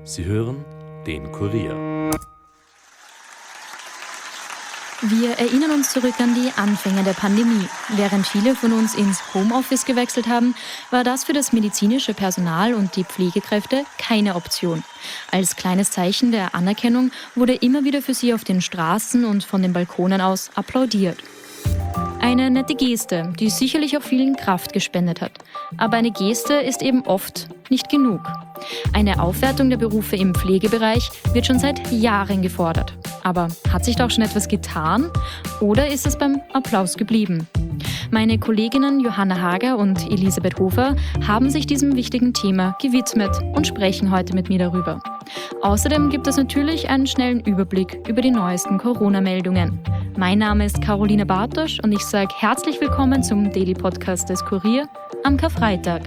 Sie hören den Kurier. Wir erinnern uns zurück an die Anfänge der Pandemie. Während viele von uns ins Homeoffice gewechselt haben, war das für das medizinische Personal und die Pflegekräfte keine Option. Als kleines Zeichen der Anerkennung wurde immer wieder für sie auf den Straßen und von den Balkonen aus applaudiert. Eine nette Geste, die sicherlich auch vielen Kraft gespendet hat. Aber eine Geste ist eben oft nicht genug. Eine Aufwertung der Berufe im Pflegebereich wird schon seit Jahren gefordert. Aber hat sich da auch schon etwas getan? Oder ist es beim Applaus geblieben? Meine Kolleginnen Johanna Hager und Elisabeth Hofer haben sich diesem wichtigen Thema gewidmet und sprechen heute mit mir darüber. Außerdem gibt es natürlich einen schnellen Überblick über die neuesten Corona-Meldungen. Mein Name ist Caroline Bartosch und ich sage herzlich willkommen zum Daily Podcast des Kurier am Karfreitag.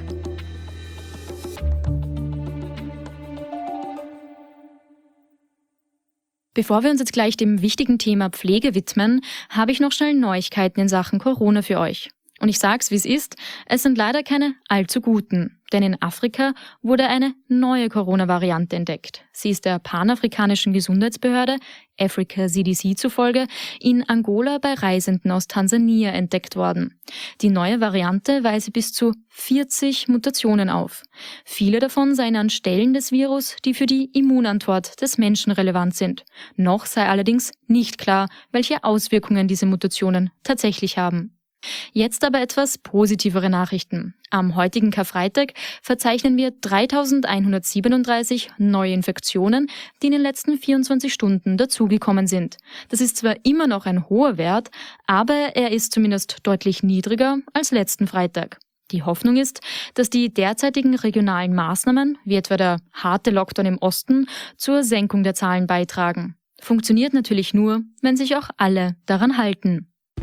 Bevor wir uns jetzt gleich dem wichtigen Thema Pflege widmen, habe ich noch schnell Neuigkeiten in Sachen Corona für euch. Und ich sag's, wie es ist, es sind leider keine allzu guten. Denn in Afrika wurde eine neue Corona-Variante entdeckt. Sie ist der panafrikanischen Gesundheitsbehörde, Africa CDC zufolge, in Angola bei Reisenden aus Tansania entdeckt worden. Die neue Variante weise bis zu 40 Mutationen auf. Viele davon seien an Stellen des Virus, die für die Immunantwort des Menschen relevant sind. Noch sei allerdings nicht klar, welche Auswirkungen diese Mutationen tatsächlich haben. Jetzt aber etwas positivere Nachrichten. Am heutigen Karfreitag verzeichnen wir 3.137 neue Infektionen, die in den letzten 24 Stunden dazugekommen sind. Das ist zwar immer noch ein hoher Wert, aber er ist zumindest deutlich niedriger als letzten Freitag. Die Hoffnung ist, dass die derzeitigen regionalen Maßnahmen, wie etwa der harte Lockdown im Osten, zur Senkung der Zahlen beitragen. Funktioniert natürlich nur, wenn sich auch alle daran halten.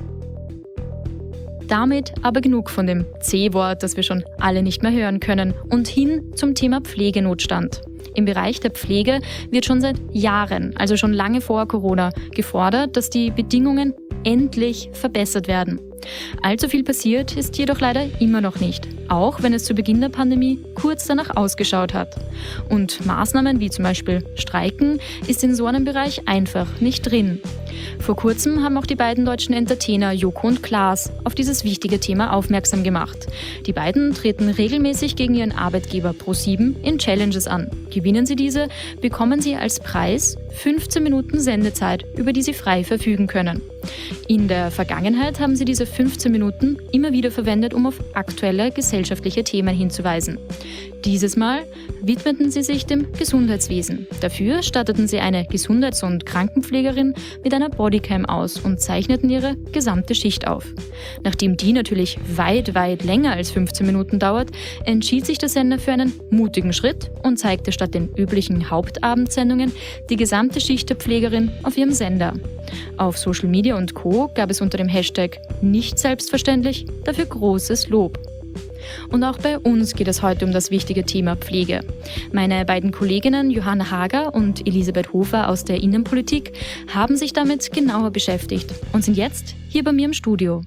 Damit aber genug von dem C-Wort, das wir schon alle nicht mehr hören können, und hin zum Thema Pflegenotstand. Im Bereich der Pflege wird schon seit Jahren, also schon lange vor Corona, gefordert, dass die Bedingungen endlich verbessert werden. Allzu viel passiert ist jedoch leider immer noch nicht, auch wenn es zu Beginn der Pandemie kurz danach ausgeschaut hat. Und Maßnahmen wie zum Beispiel Streiken ist in so einem Bereich einfach nicht drin. Vor kurzem haben auch die beiden deutschen Entertainer Joko und Klaas auf dieses wichtige Thema aufmerksam gemacht. Die beiden treten regelmäßig gegen ihren Arbeitgeber ProSieben in Challenges an. Gewinnen sie diese, bekommen sie als Preis 15 Minuten Sendezeit, über die sie frei verfügen können. In der Vergangenheit haben sie diese 15 Minuten immer wieder verwendet, um auf aktuelle gesellschaftliche Themen hinzuweisen. Dieses Mal widmeten sie sich dem Gesundheitswesen. Dafür statteten sie eine Gesundheits- und Krankenpflegerin mit einer Bodycam aus und zeichneten ihre gesamte Schicht auf. Nachdem die natürlich weit länger als 15 Minuten dauert, entschied sich der Sender für einen mutigen Schritt und zeigte statt den üblichen Hauptabendsendungen die gesamte Schicht der Pflegerin auf ihrem Sender. Auf Social Media und Co. gab es unter dem Hashtag nicht selbstverständlich dafür großes Lob. Und auch bei uns geht es heute um das wichtige Thema Pflege. Meine beiden Kolleginnen Johanna Hager und Elisabeth Hofer aus der Innenpolitik haben sich damit genauer beschäftigt und sind jetzt hier bei mir im Studio.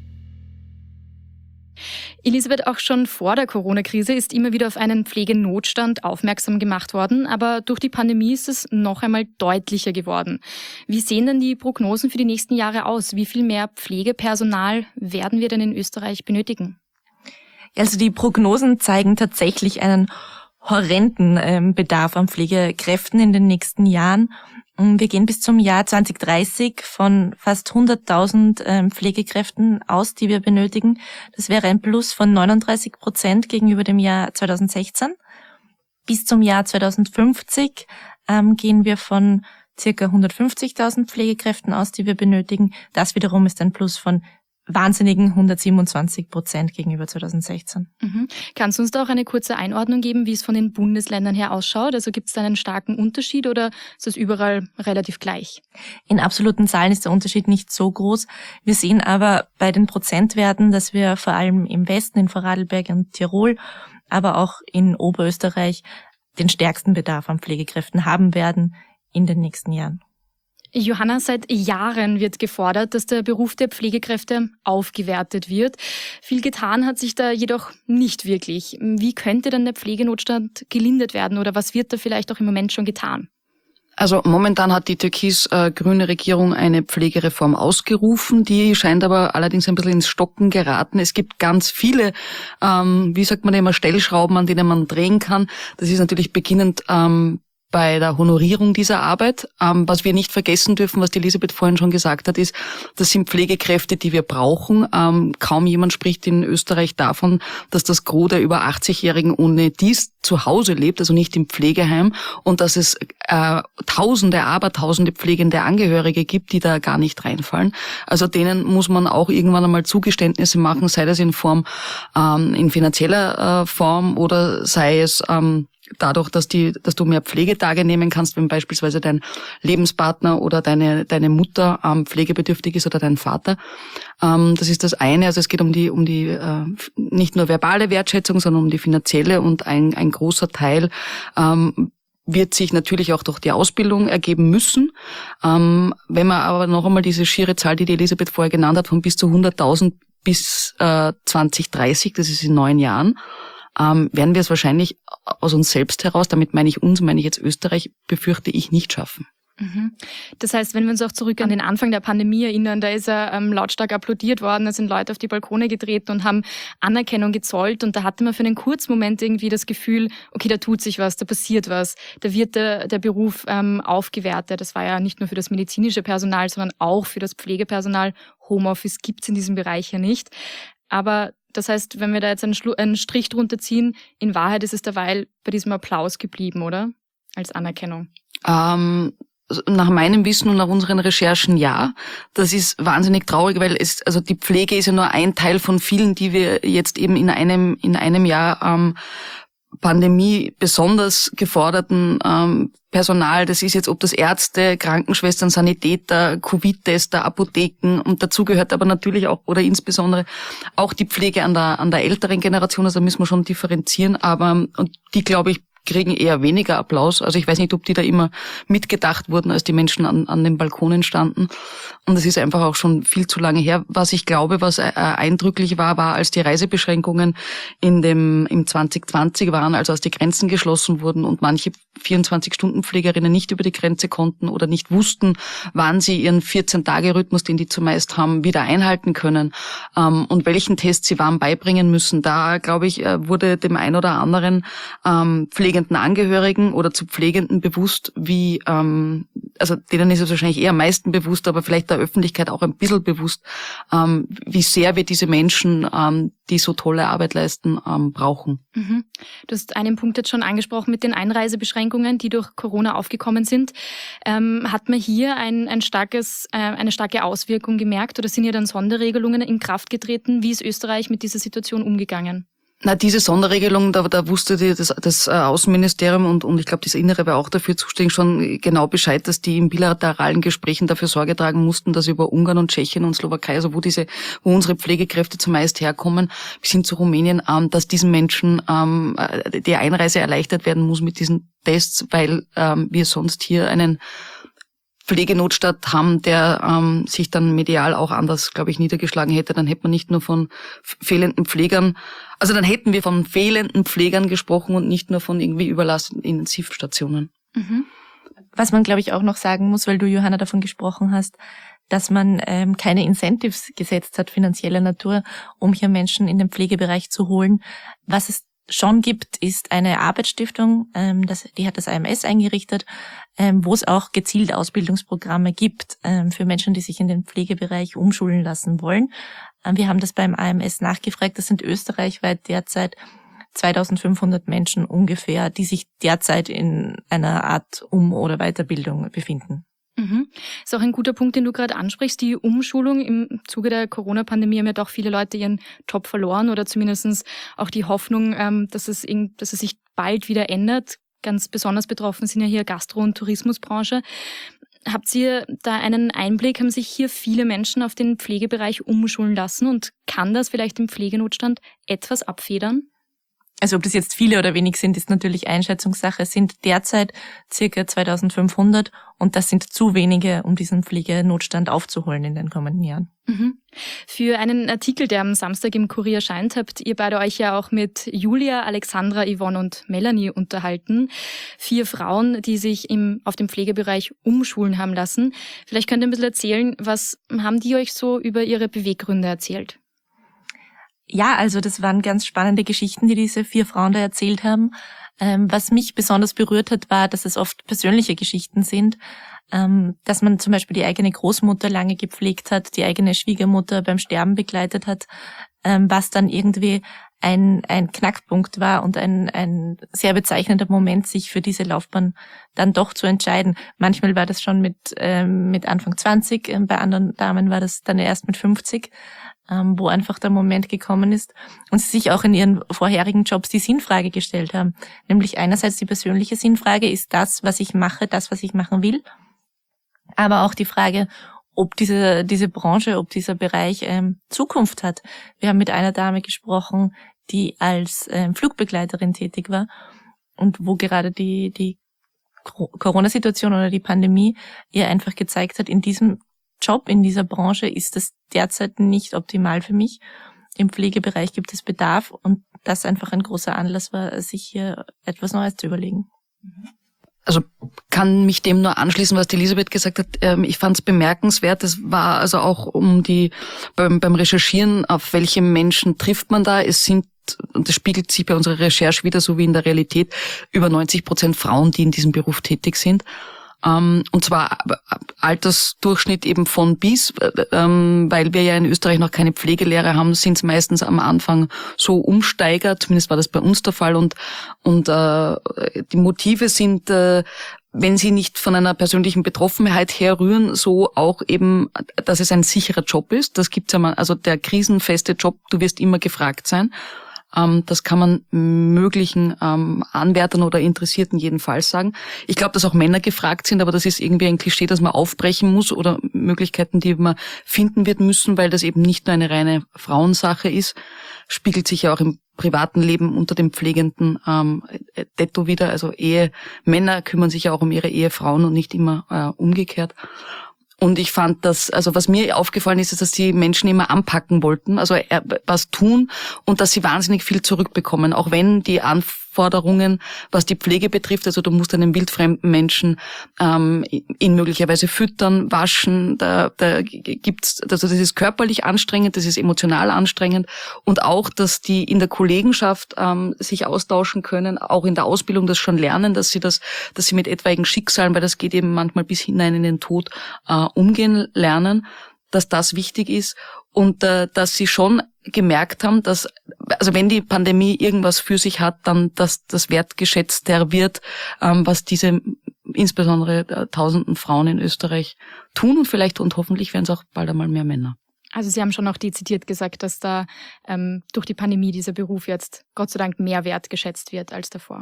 Elisabeth, auch schon vor der Corona-Krise ist immer wieder auf einen Pflegenotstand aufmerksam gemacht worden, aber durch die Pandemie ist es noch einmal deutlicher geworden. Wie sehen denn die Prognosen für die nächsten Jahre aus? Wie viel mehr Pflegepersonal werden wir denn in Österreich benötigen? Also die Prognosen zeigen tatsächlich einen horrenden Bedarf an Pflegekräften in den nächsten Jahren. Wir gehen bis zum Jahr 2030 von fast 100.000 Pflegekräften aus, die wir benötigen. Das wäre ein Plus von 39% gegenüber dem Jahr 2016. Bis zum Jahr 2050 gehen wir von circa 150.000 Pflegekräften aus, die wir benötigen. Das wiederum ist ein Plus von wahnsinnigen 127% gegenüber 2016. Kannst du uns da auch eine kurze Einordnung geben, wie es von den Bundesländern her ausschaut? Also gibt es da einen starken Unterschied oder ist das überall relativ gleich? In absoluten Zahlen ist der Unterschied nicht so groß. Wir sehen aber bei den Prozentwerten, dass wir vor allem im Westen, in Vorarlberg und Tirol, aber auch in Oberösterreich den stärksten Bedarf an Pflegekräften haben werden in den nächsten Jahren. Johanna, seit Jahren wird gefordert, dass der Beruf der Pflegekräfte aufgewertet wird. Viel getan hat sich da jedoch nicht wirklich. Wie könnte denn der Pflegenotstand gelindert werden oder was wird da vielleicht auch im Moment schon getan? Also momentan hat die türkis-grüne Regierung eine Pflegereform ausgerufen, die scheint aber allerdings ein bisschen ins Stocken geraten. Es gibt ganz viele, Stellschrauben, an denen man drehen kann. Das ist natürlich beginnend bei der Honorierung dieser Arbeit. Was wir nicht vergessen dürfen, was die Elisabeth vorhin schon gesagt hat, ist, das sind Pflegekräfte, die wir brauchen. Kaum jemand spricht in Österreich davon, dass das Gros der über 80-Jährigen ohne dies zu Hause lebt, also nicht im Pflegeheim, und dass es Tausende pflegende Angehörige gibt, die da gar nicht reinfallen. Also denen muss man auch irgendwann einmal Zugeständnisse machen, sei das in finanzieller Form oder sei es dadurch, dass du mehr Pflegetage nehmen kannst, wenn beispielsweise dein Lebenspartner oder deine Mutter pflegebedürftig ist oder dein Vater. Das ist das eine. Also es geht um die nicht nur verbale Wertschätzung, sondern um die finanzielle, und ein großer Teil wird sich natürlich auch durch die Ausbildung ergeben müssen. Wenn man aber noch einmal diese schiere Zahl, die Elisabeth vorher genannt hat, von bis zu 100.000 bis 2030, das ist in 9 Jahren, werden wir es wahrscheinlich aus uns selbst heraus, damit meine ich jetzt Österreich, befürchte ich, nicht schaffen. Das heißt, wenn wir uns auch zurück an den Anfang der Pandemie erinnern, da ist er lautstark applaudiert worden, da sind Leute auf die Balkone getreten und haben Anerkennung gezollt, und da hatte man für einen kurzen Moment irgendwie das Gefühl, okay, da tut sich was, da passiert was, da wird der Beruf aufgewertet. Das war ja nicht nur für das medizinische Personal, sondern auch für das Pflegepersonal. Homeoffice gibt's in diesem Bereich ja nicht. Aber das heißt, wenn wir da jetzt einen Strich drunter ziehen, in Wahrheit ist es derweil bei diesem Applaus geblieben, oder? Als Anerkennung. Nach meinem Wissen und nach unseren Recherchen ja. Das ist wahnsinnig traurig, weil die Pflege ist ja nur ein Teil von vielen, die wir jetzt eben in einem Jahr Pandemie besonders geforderten Personal, das ist jetzt, ob das Ärzte, Krankenschwestern, Sanitäter, Covid-Tester, Apotheken, und dazu gehört aber natürlich auch oder insbesondere auch die Pflege an der älteren Generation, also da müssen wir schon differenzieren, und die, glaube ich, kriegen eher weniger Applaus. Also ich weiß nicht, ob die da immer mitgedacht wurden, als die Menschen an den Balkonen standen. Und es ist einfach auch schon viel zu lange her. Was ich glaube, was eindrücklich war, als die Reisebeschränkungen im 2020 waren, also als die Grenzen geschlossen wurden und manche 24-Stunden-Pflegerinnen nicht über die Grenze konnten oder nicht wussten, wann sie ihren 14-Tage-Rhythmus, den die zumeist haben, wieder einhalten können, und welchen Test sie wann beibringen müssen. Da, glaube ich, wurde dem ein oder anderen pflegenden Angehörigen oder zu Pflegenden bewusst, denen ist es wahrscheinlich eher am meisten bewusst, aber vielleicht der Öffentlichkeit auch ein bisschen bewusst, wie sehr wir diese Menschen, die so tolle Arbeit leisten, brauchen. Mhm. Du hast einen Punkt jetzt schon angesprochen mit den Einreisebeschränkungen, die durch Corona aufgekommen sind. Hat man hier eine starke Auswirkung gemerkt, oder sind hier dann Sonderregelungen in Kraft getreten? Wie ist Österreich mit dieser Situation umgegangen? Na, diese Sonderregelung, da wusste das Außenministerium und ich glaube, das Innere war auch dafür zuständig, schon genau Bescheid, dass die in bilateralen Gesprächen dafür Sorge tragen mussten, dass über Ungarn und Tschechien und Slowakei, also wo unsere Pflegekräfte zumeist herkommen, bis hin zu Rumänien, dass diesen Menschen die Einreise erleichtert werden muss mit diesen Tests, weil wir sonst hier einen Pflegenotstand haben, der sich dann medial auch anders, glaube ich, niedergeschlagen hätte. Dann hätte man nicht nur von fehlenden Pflegern, also dann hätten wir von fehlenden Pflegern gesprochen und nicht nur von irgendwie überlasteten Intensivstationen. Mhm. Was man, glaube ich, auch noch sagen muss, weil du, Johanna, davon gesprochen hast, dass man keine Incentives gesetzt hat, finanzieller Natur, um hier Menschen in den Pflegebereich zu holen. Was es schon gibt, ist eine Arbeitsstiftung, die hat das AMS eingerichtet, wo es auch gezielt Ausbildungsprogramme gibt für Menschen, die sich in den Pflegebereich umschulen lassen wollen. Wir haben das beim AMS nachgefragt. Das sind österreichweit derzeit 2500 Menschen ungefähr, die sich derzeit in einer Art Um- oder Weiterbildung befinden. Mhm. Ist auch ein guter Punkt, den du gerade ansprichst. Die Umschulung im Zuge der Corona-Pandemie haben ja doch viele Leute ihren Job verloren oder zumindest auch die Hoffnung, dass es sich bald wieder ändert. Ganz besonders betroffen sind ja hier Gastro- und Tourismusbranche. Habt ihr da einen Einblick? Haben sich hier viele Menschen auf den Pflegebereich umschulen lassen und kann das vielleicht im Pflegenotstand etwas abfedern? Also ob das jetzt viele oder wenig sind, ist natürlich Einschätzungssache. Es sind derzeit circa 2500 und das sind zu wenige, um diesen Pflegenotstand aufzuholen in den kommenden Jahren. Mhm. Für einen Artikel, der am Samstag im Kurier erscheint, habt ihr beide euch ja auch mit Julia, Alexandra, Yvonne und Melanie unterhalten. 4 Frauen, die sich auf dem Pflegebereich umschulen haben lassen. Vielleicht könnt ihr ein bisschen erzählen, was haben die euch so über ihre Beweggründe erzählt? Ja, also das waren ganz spannende Geschichten, die diese 4 Frauen da erzählt haben. Was mich besonders berührt hat, war, dass es oft persönliche Geschichten sind, dass man zum Beispiel die eigene Großmutter lange gepflegt hat, die eigene Schwiegermutter beim Sterben begleitet hat, was dann irgendwie ein Knackpunkt war und ein sehr bezeichnender Moment, sich für diese Laufbahn dann doch zu entscheiden. Manchmal war das schon mit Anfang 20, bei anderen Damen war das dann erst mit 50. Wo einfach der Moment gekommen ist und sie sich auch in ihren vorherigen Jobs die Sinnfrage gestellt haben. Nämlich einerseits die persönliche Sinnfrage, ist das, was ich mache, das, was ich machen will? Aber auch die Frage, ob diese Branche, ob dieser Bereich Zukunft hat. Wir haben mit einer Dame gesprochen, die als Flugbegleiterin tätig war und wo gerade die Corona-Situation oder die Pandemie ihr einfach gezeigt hat, in diesem Job, in dieser Branche ist das derzeit nicht optimal für mich. Im Pflegebereich gibt es Bedarf und das einfach ein großer Anlass war, sich hier etwas Neues zu überlegen. Also kann mich dem nur anschließen, was die Elisabeth gesagt hat. Ich fand es bemerkenswert. Es war also auch beim Recherchieren, auf welche Menschen trifft man da. Es sind, und das spiegelt sich bei unserer Recherche wieder, so wie in der Realität, über 90% Frauen, die in diesem Beruf tätig sind. Und zwar Altersdurchschnitt eben von bis, weil wir ja in Österreich noch keine Pflegelehre haben, sind es meistens am Anfang so Umsteiger, zumindest war das bei uns der Fall, und die Motive sind, wenn sie nicht von einer persönlichen Betroffenheit herrühren, so auch eben, dass es ein sicherer Job ist. Das gibt's ja mal, also der krisenfeste Job, du wirst immer gefragt sein. Das kann man möglichen Anwärtern oder Interessierten jedenfalls sagen. Ich glaube, dass auch Männer gefragt sind, aber das ist irgendwie ein Klischee, das man aufbrechen muss oder Möglichkeiten, die man finden wird müssen, weil das eben nicht nur eine reine Frauensache ist. Spiegelt sich ja auch im privaten Leben unter dem Pflegenden detto wieder. Also Männer kümmern sich ja auch um ihre Ehefrauen und nicht immer umgekehrt. Und ich fand das, also was mir aufgefallen ist, dass die Menschen immer anpacken wollten, also was tun und dass sie wahnsinnig viel zurückbekommen, auch wenn die Anforderungen, was die Pflege betrifft, also du musst einen wildfremden Menschen ihn möglicherweise füttern, waschen, da gibt's, also das ist körperlich anstrengend, das ist emotional anstrengend und auch, dass die in der Kollegenschaft sich austauschen können, auch in der Ausbildung das schon lernen, dass sie mit etwaigen Schicksalen, weil das geht eben manchmal bis hinein in den Tod, umgehen lernen, dass das wichtig ist und dass sie schon gemerkt haben, dass, also wenn die Pandemie irgendwas für sich hat, dann, dass das wertgeschätzter wird, was diese insbesondere tausenden Frauen in Österreich tun und hoffentlich werden es auch bald einmal mehr Männer. Also Sie haben schon auch dezidiert gesagt, dass da durch die Pandemie dieser Beruf jetzt Gott sei Dank mehr wertgeschätzt wird als davor.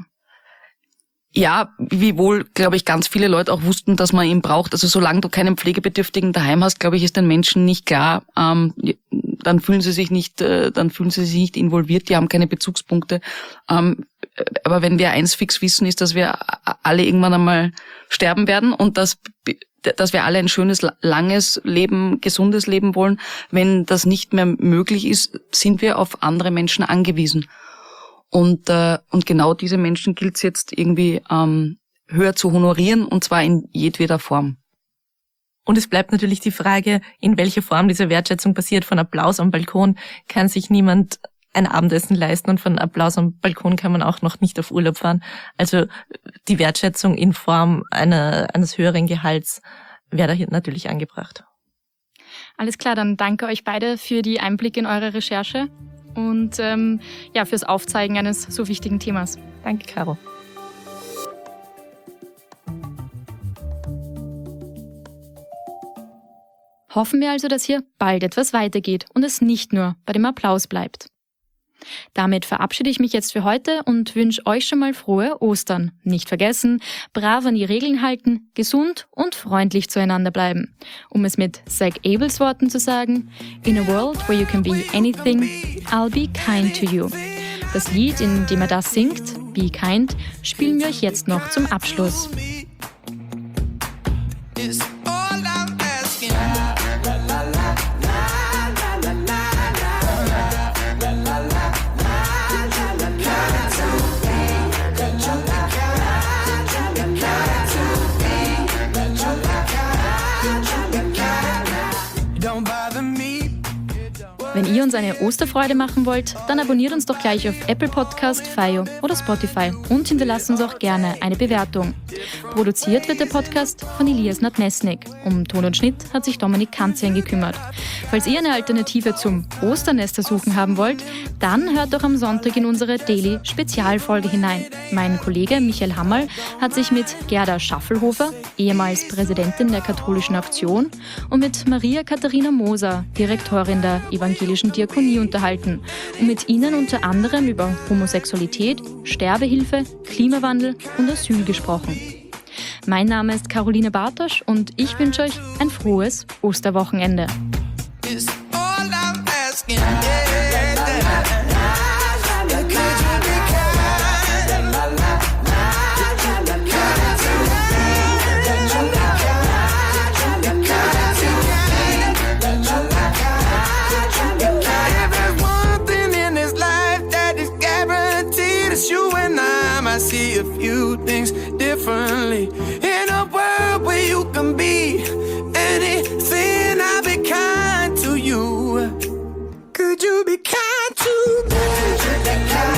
Ja, wiewohl, glaube ich, ganz viele Leute auch wussten, dass man ihn braucht. Also solange du keinen Pflegebedürftigen daheim hast, glaube ich, ist den Menschen nicht klar, dann fühlen sie sich nicht involviert, die haben keine Bezugspunkte. Aber wenn wir eins fix wissen, ist, dass wir alle irgendwann einmal sterben werden und dass wir alle ein schönes, langes Leben, gesundes Leben wollen. Wenn das nicht mehr möglich ist, sind wir auf andere Menschen angewiesen. Und genau diese Menschen gilt es jetzt irgendwie höher zu honorieren, und zwar in jedweder Form. Und es bleibt natürlich die Frage, in welcher Form diese Wertschätzung passiert. Von Applaus am Balkon kann sich niemand ein Abendessen leisten und von Applaus am Balkon kann man auch noch nicht auf Urlaub fahren. Also die Wertschätzung in Form eines höheren Gehalts wäre da hier natürlich angebracht. Alles klar, dann danke euch beide für die Einblicke in eure Recherche und fürs Aufzeigen eines so wichtigen Themas. Danke, Caro. Hoffen wir also, dass hier bald etwas weitergeht und es nicht nur bei dem Applaus bleibt. Damit verabschiede ich mich jetzt für heute und wünsche euch schon mal frohe Ostern. Nicht vergessen, brav an die Regeln halten, gesund und freundlich zueinander bleiben. Um es mit Zach Abels Worten zu sagen, in a world where you can be anything, I'll be kind to you. Das Lied, in dem er das singt, Be Kind, spielen wir euch jetzt noch zum Abschluss. Wenn ihr uns eine Osterfreude machen wollt, dann abonniert uns doch gleich auf Apple Podcast, Fio oder Spotify und hinterlasst uns auch gerne eine Bewertung. Produziert wird der Podcast von Elias Nadmesnik. Um Ton und Schnitt hat sich Dominik Kanzian gekümmert. Falls ihr eine Alternative zum Osternester suchen haben wollt, dann hört doch am Sonntag in unsere Daily-Spezialfolge hinein. Mein Kollege Michael Hammerl hat sich mit Gerda Schaffelhofer, ehemals Präsidentin der Katholischen Aktion, und mit Maria Katharina Moser, Direktorin der Evangelischen Diakonie, unterhalten und mit ihnen unter anderem über Homosexualität, Sterbehilfe, Klimawandel und Asyl gesprochen. Mein Name ist Caroline Bartosch und ich wünsche euch ein frohes Osterwochenende. I see a few things differently. In a world where you can be anything, I'll be kind to you. Could you be kind to me?